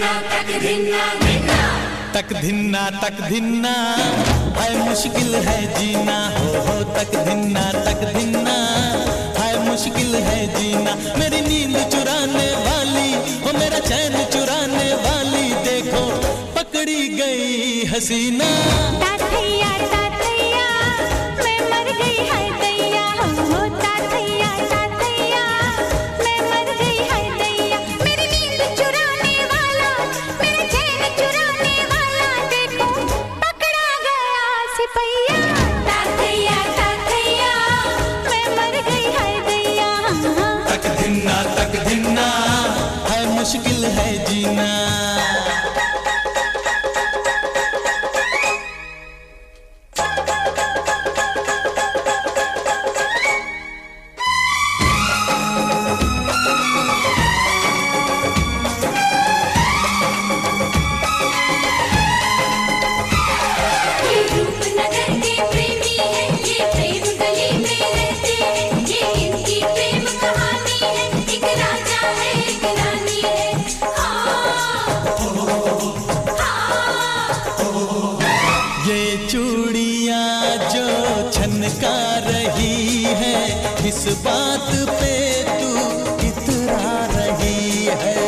तक धिन्ना है मुश्किल है जीना, हो तक धिन्ना है मुश्किल है जीना। मेरी नींद चुराने वाली, हो मेरा चैन चुराने वाली, देखो पकड़ी गई हसीना। ताथैया ताथैया मैं मर गई है दैया, हो ताथैया ताथैया मैं मर गई है दैया। मेरी नींद चुराने वाला, मेरा चैन चुराने वाला, देखो पकड़ा गया सिपहिया। ताथैया ताथैया मैं मर गई है दैया। तक धिन्ना है मुश्किल है जीना। चूड़ियाँ जो छनका रही है, किस बात पे तू इतरा रही है।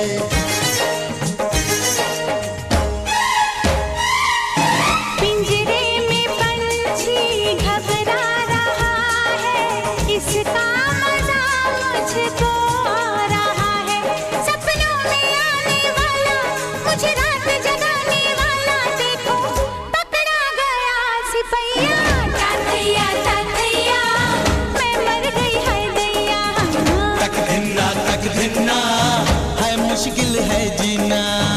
पिंजरे में पंछी घबरा रहा है, इसका मजा मुझको आ रहा है। सपनों में आने वाला, मुझे रात जगाने वाला, देखो पकड़ा गया सिपहिया। ताथैया ताथैया मैं मर गई है दैया। तक धिन्ना है मुश्किल है जीना।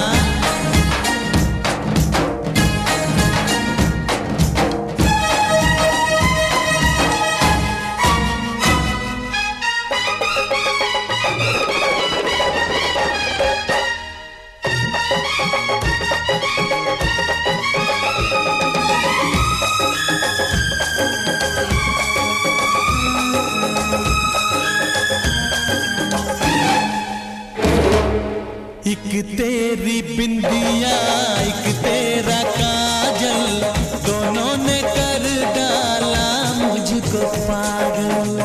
एक तेरी बिंदिया, एक तेरा काजल, दोनों ने कर डाला मुझको पागल।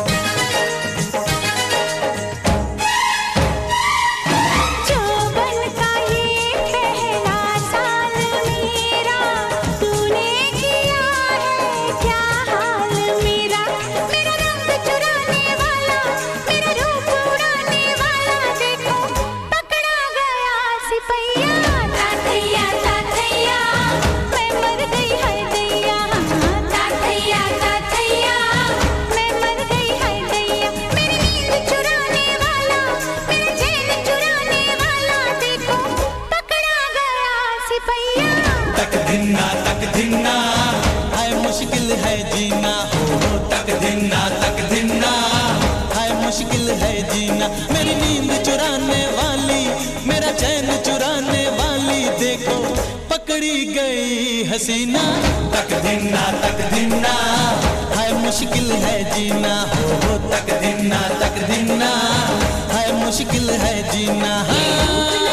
चौबन का ये पहला साल मेरा, तूने किया है क्या हाल मेरा। मेरा रंग चुराने वाला, मेरा रूप उड़ाने वाला, देखो पकड़ा गया सिपहिया। ताथैया ताथैया मैं मर गई है दैया। ताथैया ताथैया मैं मर गई है दैया। मेरी नींद चुराने वाला, मेरा चैन चुराने वाला, देखो पकड़ा गया सिपहिया। तक धिन्ना है मुश्किल है जीना, हो तक धिन्ना है मुश्किल है जीना। मेरी नींद चुराने वाली, मेरा चैन चुराने वाली, देखो पकड़ी गई हसीना। तक धिन्ना है मुश्किल है जीना, हो तक धिन्ना है मुश्किल है जीना।